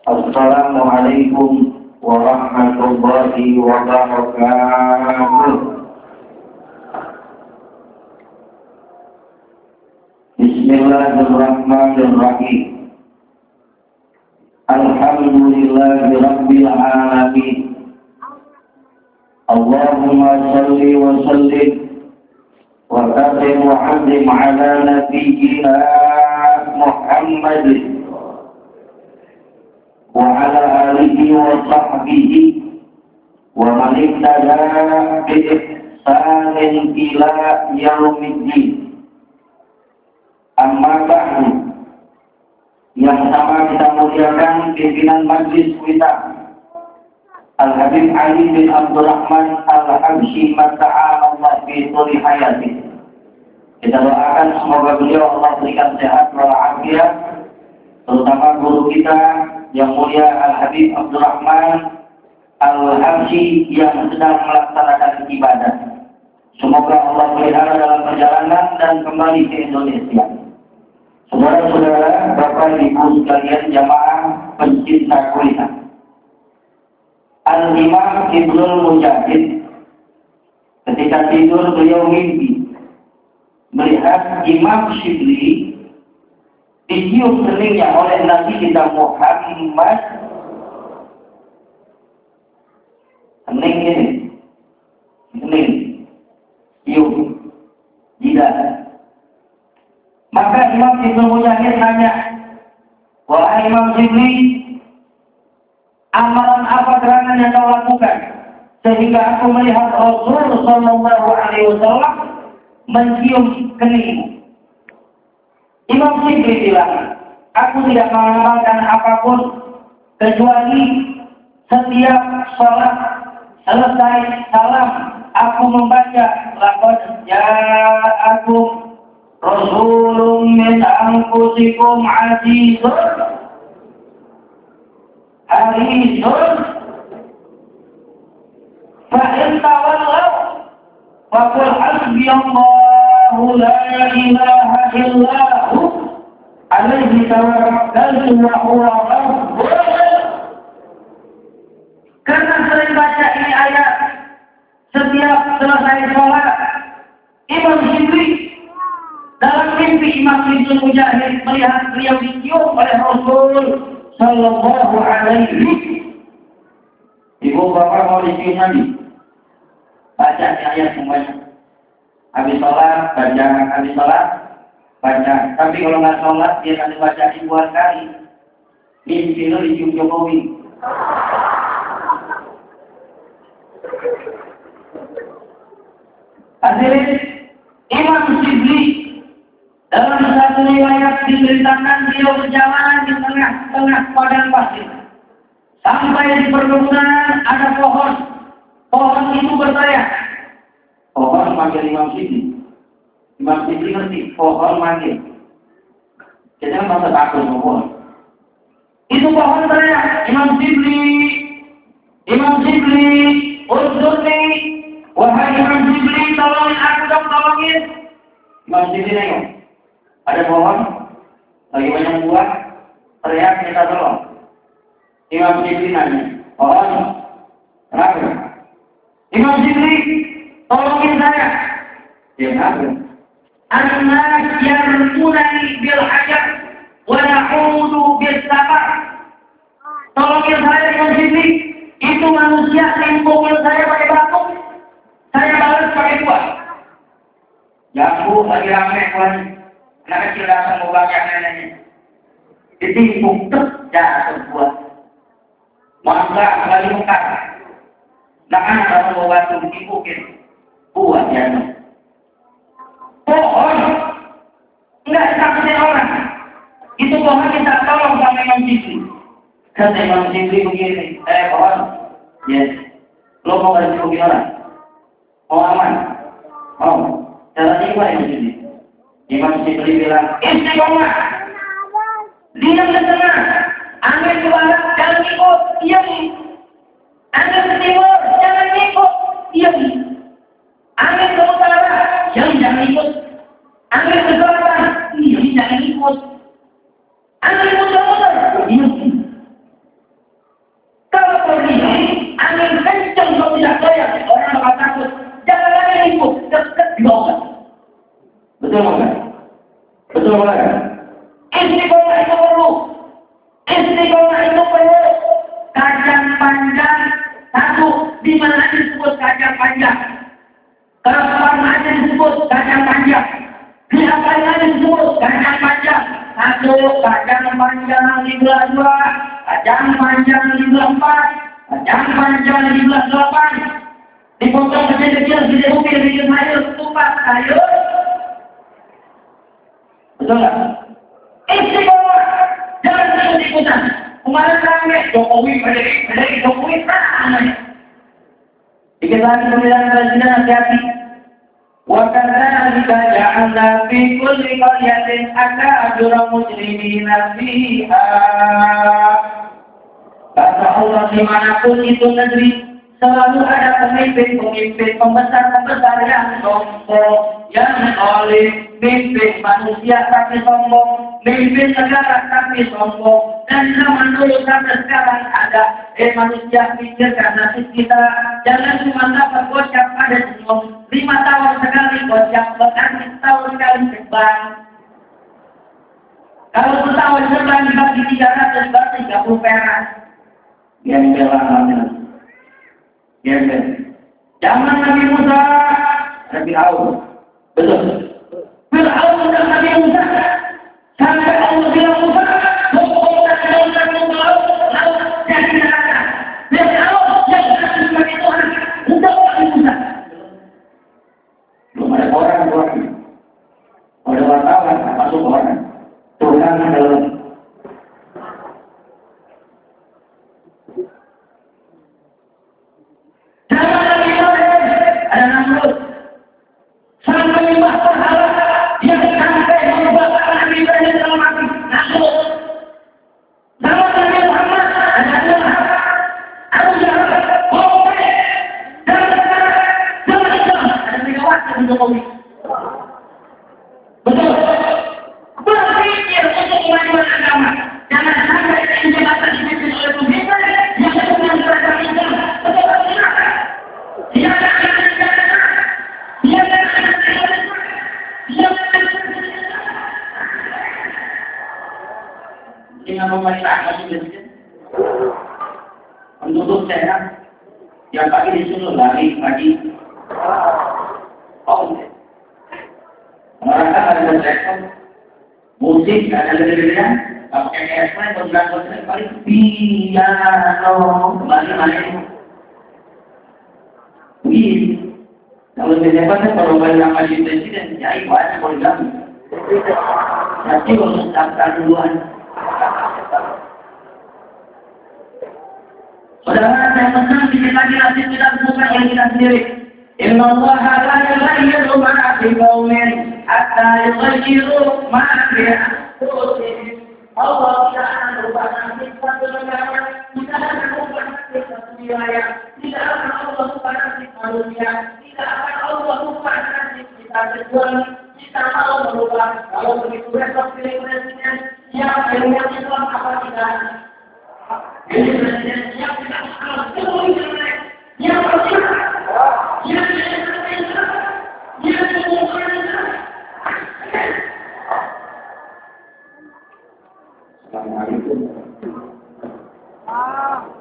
Assalamualaikum warahmatullahi wabarakatuh. Bismillahirrahmanirrahim. Alhamdulillahi rabbil alamin. Allahumma salli wa sallim wa karim wa azim ala nabiyyina Muhammad wa ala alihi wa sahbihi wa man ihtada bi ihsanin ila yaumiddin. Amma ba'du. Yang pertama kita muliakan pimpinan majlis kita Al-Habib Ali bin Abdurrahman Al-Habsyi Mata'ala Allah fi tuli hayati. Kita doakan semoga beliau Allah berikan sehat walafiat, terutama guru kita yang mulia Al-Habib Abdurrahman Al-Habsyi yang sedang melaksanakan ibadah. Semoga Allah pelihara dalam perjalanan dan kembali ke Indonesia. Saudara-saudara, Bapak Ibu sekalian jamaah pencinta kuliner. Al-Imam Ibnul Mujahid ketika tidur beliau mimpi melihat Imam Syibli dicium keningnya oleh Nabi kita Muhammad. Kening ini, kening, cium, tidak. Maka Imam Ibnu Mujahid nanya, wahai Imam Syibli, amalan apa gerangan yang kau lakukan sehingga aku melihat Rasul Sallallahu Alaihi Wasallam mencium keningmu? Imam Syibli bilang, aku tidak mengamalkan apapun kecuali setiap sholat selesai salam aku membaca laqad ja'akum Rasulun min anfusikum azizun harisun fa in tawallaw faqul hasbiyallahu la ilaha illahu alaihi tawakkaltu wa huwa rabbul. Karena sering baca ini ayat setiap selesai sholat, Imam Syibli dalam mimpi Imam Ibnu Mujahid melihat beliau dicium oleh Rasul Sallallahu Alaihi. Ibu bapak mau dicium Nabi, baca ayat semuanya. Habis sholat baca, habis sholat baca. Tapi kalau nggak sholat dia akan baca ribuan kali. Mimpi lo dicium Jokowi. Hadirin, Imam Syibli dalam satu riwayat diceritakan beliau berjalan di tengah-tengah padang pasir. Sampai di perkebunan ada pohon. Pohon itu berteriak. Pohon manggil Imam Syibli. Imam Syibli ngerti, pohon manggil. Jadi masa takut sama pohon. Itu pohon teriak, Imam Syibli, Imam Syibli, urzurni, wahai Imam Syibli, tolongin aku dong, tolongin. Imam Syibli nengok. Ada pohon, lagi banyak buah, teriak minta tolong. Imam Syibli nanya, pohon, kenapa? Imam Syibli, tolongin saya. Dia kenapa? An-nas yarmunani bil hajar wa na'udu bil sabar. Tolongin saya Imam Syibli, itu manusia yang pukul saya pakai batu, saya balas pakai buah. Jambu lagi rame kawan. Anak kecil datang mau banyak neneknya. Ditimpuk jatuh buah. Mangga kembali mekar. Anak datang mau batu ditimpukin. Buah jatuh. Pohon enggak ditakutin orang. Itu pohon kita tolong sama Imam Syibli. Kata Imam Syibli begini, pohon, yes, lo mau gak ditimpukin orang? Mau aman? Mau? Caranya gimana Imam Syibli? Imam Syibli bilang, istiqomah, diam di tengah, angin ke barat, jangan ikut, diam. Angin ke timur, jangan ikut, diam. Angin ke utara, jangan ikut. Angin ke selatan, jangan ikut. Angin muter-muter, diam. masuk kacang panjang di belah 2, kacang panjang di belah 4, kacang panjang di belah 8, dipotong kecil-kecil, dikit sayur, kupat sayur. Betul nggak? Istimewa, jangan ikut-ikutan. Kemarin rame Jokowi, berdiri Jokowi, namanya. Dikit lagi pemilihan presiden hati-hati. وَكَذَلِكَ جَعَلْنَا فِي كُلِّ قَرْيَةٍ أَكَابِرَ مُجْرِمِينَ فِيهَا. Kata Allah, dimanapun itu negeri, selalu ada pemimpin-pemimpin, pembesar-pembesar yang sombong, yang zalim, mimpin manusia tapi sombong, mimpin negara tapi sombong. Dan zaman dulu sampai sekarang ada manusia pikirkan nasib kita, jangan cuma dapat gocap pada senyum. 5 tahun sekali gocap, bahkan setahun sekali terbang. Kalau setahun terbang dibagi 300 berarti 30 perak. Gembel alamnya. Gembel. Zaman Nabi Musa, Nabi Fir'aun. Betul. Fir'aun dan Nabi Musa. Sampai Allah bilang Musa, laut jadi neraka. Fir'aun yang berhasil sebagai Tuhan, untuk Nabi Musa. Belum ada orang keluar. Ada wartawan, masuk orang. Tuhan dalam. Zaman Nabi Ibrahim, ada Namrud. Sampai menyembah berhala, yang sampai mengubah Nabi Ibrahim dalam api. Namrud. Zaman Nabi Muhammad, ada Tuhan. Abu Jahal, Muhammad, dan sekarang, zaman Islam, ada Megawati dan Jokowi. Betul. Berpikir untuk kemajuan agama. Jangan sampai jabatan dipimpin oleh pemimpin yang sedang beragam Islam. Betul atau tidak? Dia dengan pemerintah masih menuntut saya yang pagi disuruh lari pagi. Oh, mereka ada sektor musik ada lebih-lebihnya, pakai ekspres bergerak-gerak paling piano kembali main. Begini, kalau saya kalau balik sama di presiden, ya itu aja poligami. Tapi harus daftar duluan. Saudara, yang penting kita lagi nasib kita bukan yang kita sendiri. Inna Allah la yughayyiru ma bi qaumin hatta yughayyiru ma bi anfusihim. Allah tidak akan berubah nasib satu negara, tidak akan berubah nasib satu wilayah, tidak akan Allah berubah nasib manusia, tidak akan Allah berubah nasib kita kecuali kita mau berubah. Kalau begitu besok pilih presiden yang Islam apa tidak? Pilih presiden yang tidak Islam, yang percaya. Assalamualaikum.